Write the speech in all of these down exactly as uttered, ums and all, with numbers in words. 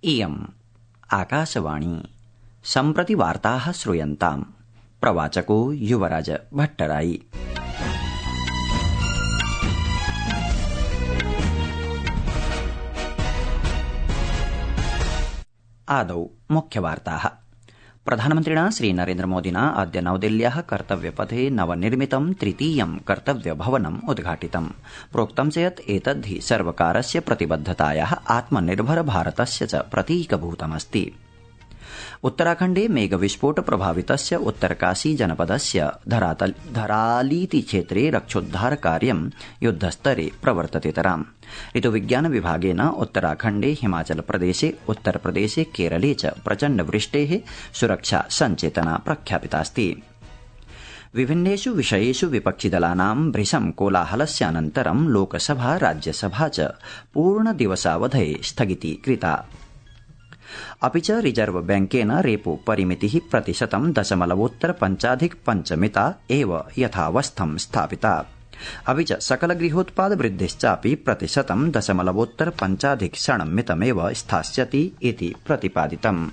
इयम् आकाशवाणी। सम्प्रति वार्ताः श्रूयन्ताम्। प्रवाचको युवराज भट्टराई। आदौ मुख्यवार्ताः। प्रधानमन्त्रिणा श्रीनरेन्द्रमोदिना अद्य नवदिल्ल्याः कर्तव्यपथे नवनिर्मितं तृतीयं कर्तव्यभवनम् उद्घाटितम्। प्रोक्तं च यत् एतद्धि सर्वकारस्य प्रतिबद्धतायाः आत्मनिर्भर भारतस्य च प्रतीकभूतमस्ति। उत्तराखण्डे मेघविस्फोट प्रभावितस्य उत्तरकाशी जनपदस्य धरालीति क्षेत्रे रक्षोद्धार कार्यं युद्धस्तरे प्रवर्ततेतराम्। ऋतुविज्ञान विभागेन उत्तराखण्डे हिमाचलप्रदेशे उत्तरप्रदेशे केरले च प्रचण्डवृष्टेः सुरक्षा सञ्चेतना प्रख्यापितास्ति। विभिन्नेषु विषयेषु विपक्षिदलानां भृशं कोलाहलस्यानन्तरं लोकसभा राज्यसभा च पूर्णदिवसावधये स्थगितीकृता। अपि च रिजर्व बैंकेन रेपो परिमितिः प्रतिशतं दशमलवोत्तर पञ्चाधिक पञ्चमिता एव यथावस्थं स्थापिता। अपि च सकलगृहोत्पाद वृद्धिश्चापि प्रतिशतं दशमलवोत्तर पञ्चाधिक षण्मितमेव स्थास्यति इति प्रतिपादितम्।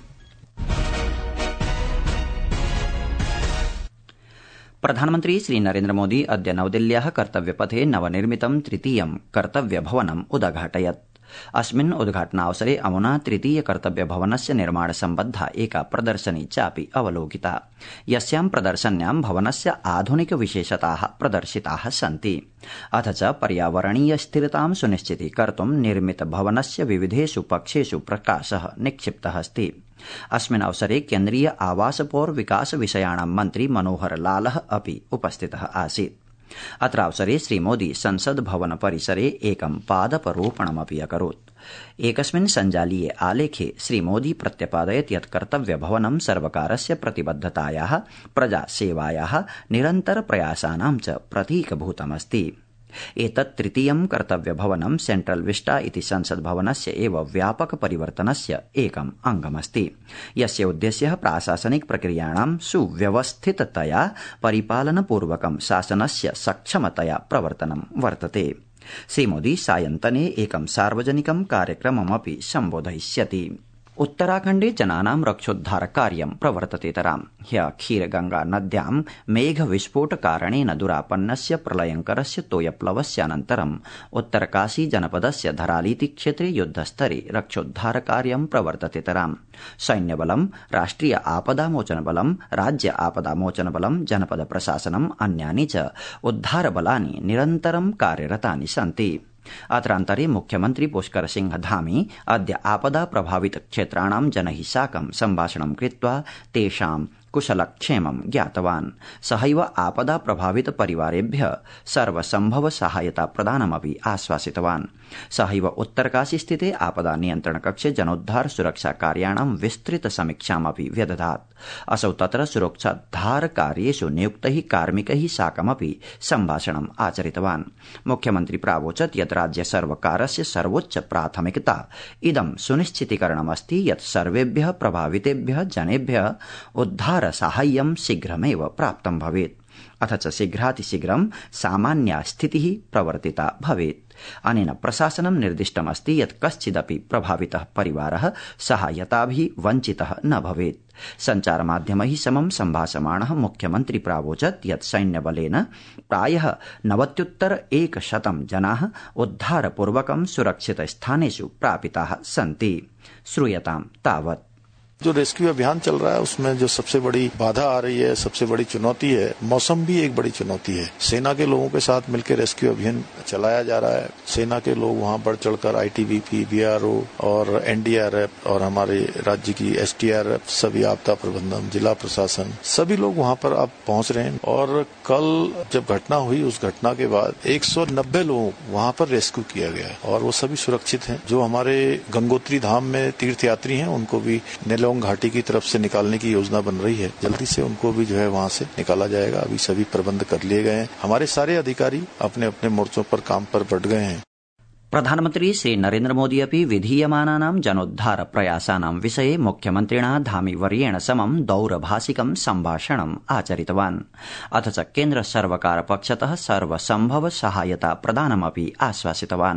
प्रधानमन्त्री श्रीनरेन्द्रमोदी अद्य नवदिल्ल्याः कर्तव्यपथे नवनिर्मितं तृतीयं कर्तव्यभवनम् उदघाटयत्। अस्मिन् उद्घाटनावसरे अमुना तृतीय कर्तव्यभवनस्य निर्माण सम्बद्धा एका प्रदर्शनी चापि अवलोकिता, यस्यां प्रदर्शन्यां भवनस्य आधुनिक विशेषताः प्रदर्शिताः सन्ति। अथ च पर्यावरणीय स्थिरतां सुनिश्चितीकर्तुं निर्मित भवनस्य विविधेषु पक्षेषु प्रकाशः निक्षिप्तः अस्ति। अस्मिन् अवसरे केन्द्रीय आवास पौर विकास विषयाणां मन्त्री मनोहर लालः अपि उपस्थितः आसीत्। अत्रावसरे श्रीमोदी संसद भवन परिसरे एकं पादपरोपणमपि अकरोत्। एकस्मिन् सञ्जालीये आलेखे श्रीमोदी प्रत्यपादयत् यत् कर्तव्यभवनं सर्वकारस्य प्रतिबद्धतायाः प्रजासेवायाः निरन्तर प्रयासानां च प्रतीकभूतमस्ति। एतत् तृतीयं कर्तव्यभवनं सेंट्रल विस्टा इति संसद भवनस्य एव व्यापक परिवर्तनस्य एकम् अंगमस्ति, यस्य उद्देश्यः प्राशासनिक प्रक्रियाणां सुव्यवस्थिततया परिपालनपूर्वकं शासनस्य सक्षमतया प्रवर्तनं वर्तते। श्रीमोदी सायन्तने एकं सार्वजनिकं कार्यक्रममपि सम्बोधयिष्यति। उत्तराखण्डे जनानां रक्षोद्धार कार्यं प्रवर्ततेतराम्। ह्य खीरगंगा नद्यां मेघविस्फोटकारणेन दुरापन्नस्य प्रलयङ्करस्य तोयप्लवस्यानन्तरम् उत्तरकाशी जनपदस्य धरालीति क्षेत्रे युद्धस्तरे रक्षोद्धार कार्यं प्रवर्ततेतराम्। सैन्यबलं, राष्ट्रिय आपदामोचनबलं, राज्य आपदामोचनबलं, जनपद प्रशासनम् अन्यानि च उद्धारबलानि निरन्तरं कार्यरतानि सन्ति। अत्रान्तरे मुख्यमन्त्री पुष्कर सिंह धामी अद्य आपदा प्रभावित क्षेत्राणां जनैः साकं सम्भाषणं कृत्वा तेषां कुशलक्षेमं ज्ञातवान्। सहैव आपदा प्रभावित परिवारेभ्यः सर्वसम्भव सहायता प्रदानमपि आश्वासितवान्। सहैव उत्तरकाशी स्थिते आपदा नियन्त्रण कक्षे जनोद्धार सुरक्षा कार्याणां विस्तृत समीक्षामपि व्यदधात्। असौ तत्र सुरक्षोद्धार कार्येषु नियुक्तैः कार्मिकैः साकमपि सम्भाषणम् आचरितवान्। मुख्यमन्त्री प्रावोचत् यत् राज्य सर्वकारस्य सर्वोच्च प्राथमिकता इदं सुनिश्चितीकरणमस्ति यत् सर्वेभ्यः प्रभावितेभ्यः जनेभ्यः उद्धार साहाय्यं शीघ्रमेव प्राप्तं भवेत्, अथ च शीघ्रातिशीघ्रं सामान्या स्थितिः प्रवर्तिता भवेत्। अनेन प्रशासनं निर्दिष्टमस्ति यत् कश्चिदपि प्रभावितः परिवारः सहायताभिः वञ्चितः न भवेत्। सञ्चारमाध्यमैः समं सम्भाषमाणः मुख्यमन्त्री प्रावोचत् यत् सैन्यबलेन प्रायः नवत्युत्तर एकशतं जनाः उद्धारपूर्वकं सुरक्षितस्थानेषु प्रापिताः सन्ति। श्रूयतां तावत्। जो रेस्क्यू अभियान चल रहा है उसमें जो सबसे बड़ी बाधा आ रही है, सबसे बड़ी चुनौती है, मौसम भी एक बड़ी चुनौती है। सेना के लोगों के साथ मिलकर रेस्क्यू अभियान चलाया जा रहा है। सेना के लोग वहां बढ़ चढ़कर आईटीबीपी, बीआरओ और एनडीआरएफ और हमारे राज्य की एसडीआरएफ, सभी आपदा प्रबंधन, जिला प्रशासन, सभी लोग वहां पर अब पहुंच रहे हैं। और कल जब घटना हुई उस घटना के बाद एक सौ नब्बे लोग वहां पर रेस्क्यू किया गया और वो सभी सुरक्षित हैं। जो हमारे गंगोत्री धाम में तीर्थयात्री हैं उनको भी घाटी की तरफ से निकालने की योजना बन रही है। जल्दी से उनको भी जो है वहां से निकाला जाएगा। अभी सभी प्रबंध कर लिए गए हैं। हमारे सारे अधिकारी अपने अपने मोर्चों पर काम पर बढ़ गए हैं। प्रधानमन्त्री श्रीनरेन्द्रमोदी अपि विधीयमानानां जनोद्धार प्रयासानां विषये मुख्यमन्त्रिणा धामीवर्येण समं दौरभाषिकं सम्भाषणम् आचरितवान्। अथ च केन्द्र सर्वकार पक्षतः सर्वसम्भव सहायता प्रदानमपि आश्वासितवान्।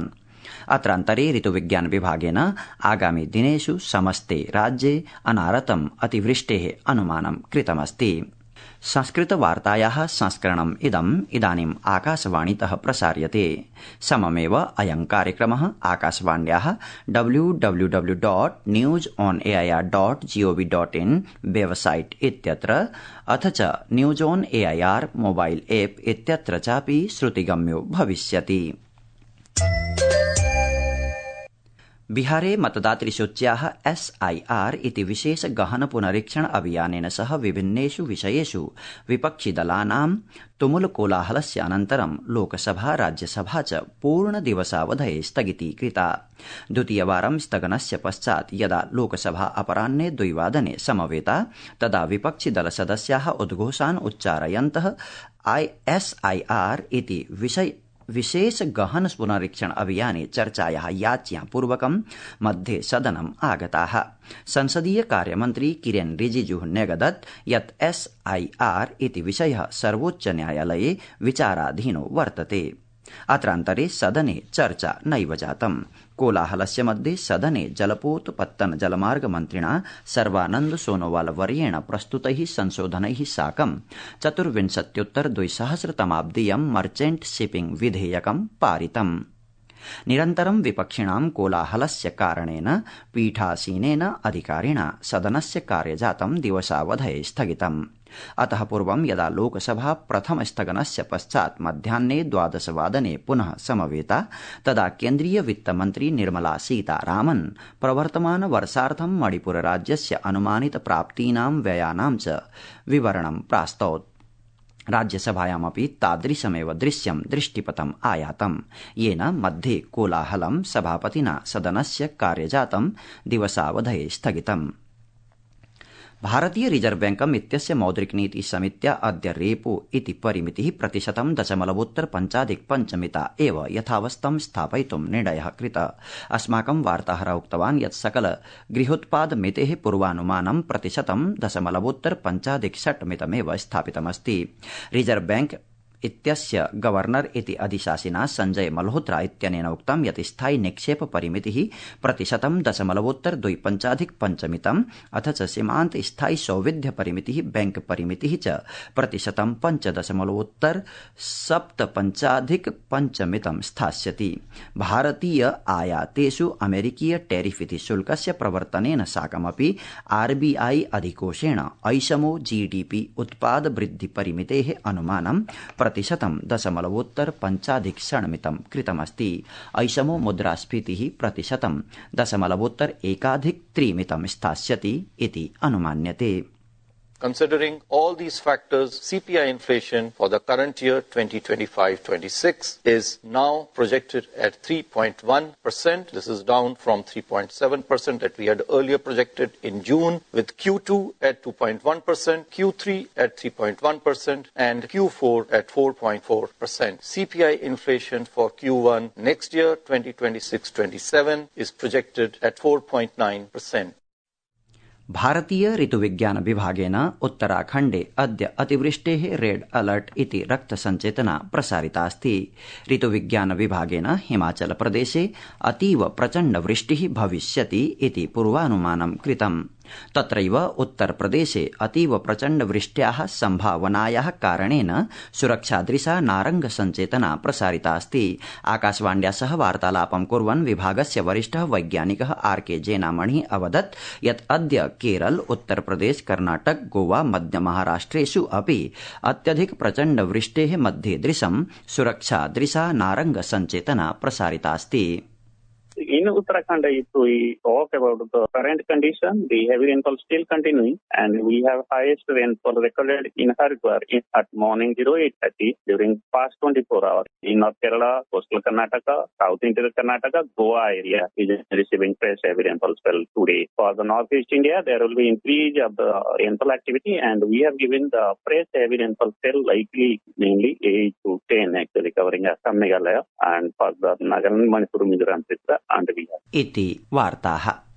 अत्रान्तरे ऋतुविज्ञान विभागेन आगामि दिनेषु समस्ते राज्ये अनारतम् अतिवृष्टेः अनुमानं कृतमस्ति। संस्कृतवार्तायाः संस्करणम् इदम् इदानीम् आकाशवाणीतः प्रसार्यते। सममेव अयं कार्यक्रमः आकाशवाण्याः W W W dot news on AIR dot gov dot in website इत्यत्र अथ च news on AIR mobile app इत्यत्र चापि श्रुतिगम्यो भविष्यति। बिहारे मतदातृसूच्याः एसआईआर इति विशेष गहन पुनरीक्षण अभियानेन सह विभिन्नेषु विषयेषु विपक्षिदलानां तुमुल कोलाहलस्य अनन्तरं लोकसभा राज्यसभा च पूर्णदिवसावधये स्थगितीकृता। द्वितीयवारं स्थगनस्य पश्चात् यदा लोकसभा अपराह्ने द्विवादने समवेता तदा विपक्षिदलसदस्याः उद्घोषान् उच्चारयन्तः एसआईआर इति विषय विशेष गहन पुनरीक्षण अभियाने चर्चायाः याच्यां पूर्वकं मध्ये सदनम् आगताः। संसदीय कार्यमन्त्री किरेन रिजिजुः न्यगदत् यत् एसआईआर इति विषयः सर्वोच्च न्यायालये विचाराधीनो वर्तते। अत्रान्तरे सदने चर्चा नैव जातम्। कोलाहलस्य मध्ये सदने जलपोतपत्तन जलमार्ग मन्त्रिणा सर्वानन्द सोनोवाल वर्येण प्रस्तुतैः संशोधनैः साकं चतुर्विंशत्युत्तर द्विसहस्रतमाब्दीयं मर्चेण्ट् शिपिंग विधेयकं पारितम्। निरन्तरं विपक्षिणां कोलाहलस्य कारणेन पीठासीनेन अधिकारिणा सदनस्य कार्यजातं दिवसावधये स्थगितम्। अतः पूर्वं यदा लोकसभा प्रथम स्थगनस्य पश्चात् मध्याह्ने द्वादशवादने पुनः समवेता तदा केन्द्रीय वित्तमन्त्री निर्मला सीतारामन् प्रवर्तमान वर्षार्थं मणिपुर राज्यस्य अनुमानित प्राप्तीनां व्ययानां च विवरणं प्रास्तौत्। राज्यसभायामपि तादृशमेव दृश्यं दृष्टिपथम् आयातम्, येन मध्ये कोलाहलं सभापतिना सदनस्य कार्यजातं दिवसावधये स्थगितम्। भारतीय रिजर्व बैंकम् इत्यस्य मौद्रिक नीति समित्या अद्य रेपो इति परिमितिः प्रतिशतं दशमलवोत्तर पञ्चाधिक पञ्चमिता एव यथावस्थं स्थापयितुं निर्णयः कृतः। अस्माकं वार्ताहरः उक्तवान् यत् सकल गृहोत्पाद मितेः पूर्वानुमानं प्रतिशतं दशमलवोत्तर पञ्चाधिक षट् मितमेव स्थापितमस्ति। रिजर्व बैंक इत्यस्य गवर्नर इति अधिशासिना संजय मल्होत्रा इत्यनेन उक्तं यत् स्थायि निक्षेप परिमितिः प्रतिशतं दशमलवोत्तर द्वि पञ्चाधिक पञ्चमितम् अथ च सीमान्त स्थायि सौविध्य परिमितिः बैंक परिमितिः च प्रतिशतं पञ्च दशमलवोत्तर सप्त पञ्चाधिक पञ्चमितं स्थास्यति। भारतीय आयातेषु अमेरिकीय टैरिफ इति शुल्कस्य प्रवर्तनेन साकमपि आरबीआई अधिकोषेण ऐषमो जीडीपी उत्पाद वृद्धि परिमितेः अनुमानं प्रतिशतं दशमलवोत्तर पञ्चाधिक षण्मितं कृतमस्ति। ऐषमो मुद्रास्फीतिः प्रतिशतं दशमलवोत्तर एकाधिक त्रिमितं स्थास्यति इति अनुमान्यते। Considering all these factors, C P I inflation for the current year twenty twenty-five twenty-six is now projected at three point one percent. This is down from three point seven percent that we had earlier projected in June, with Q two at two point one percent, Q three at three point one percent, and Q four at four point four percent. C P I inflation for Q one next year twenty twenty-six twenty-seven is projected at four point nine percent. भारतीय ऋतुविज्ञान विभागेन उत्तराखण्डे अद्य अतिवृष्टेः red alert इति रक्तसञ्चेतना प्रसारितास्ति। ऋतुविज्ञान विभागेन हिमाचल प्रदेशे अतीव प्रचण्ड वृष्टिः भविष्यति इति पूर्वानुमानं कृतम्। तत्रैव उत्तरप्रदेशे अतीव प्रचण्ड वृष्ट्याः सम्भावनायाः कारणेन सुरक्षादृशा नारंग सञ्चेतना प्रसारितास्ति। आकाशवाण्या सह वार्तालापं कुर्वन् विभागस्य वरिष्ठः वैज्ञानिकः आर के जेनामणिः अवदत् यत् अद्य केरल, उत्तरप्रदेश, कर्णाटक, गोवा, मध्य महाराष्ट्रेषु अपि अत्यधिक प्रचण्ड वृष्टेः मध्ये दृशं सुरक्षादृशा Narang सञ्चेतना प्रसारितास्ति। In Uttarakhand, if we talk about the current condition, the heavy rainfall still continuing, and we have highest rainfall recorded in Haridwar at morning zero eight thirty during past twenty-four hours. In North Kerala, coastal Karnataka, south interior Karnataka, Goa area is receiving fresh heavy rainfall spell today. For the northeast India, there will be increase of the rainfall activity, and we have given the fresh heavy rainfall spell likely mainly eight to ten actually covering Assam, Meghalaya, and for the Nagaland, Manipur, Mizoram, Tripura, and Bihar. इति वार्ताः।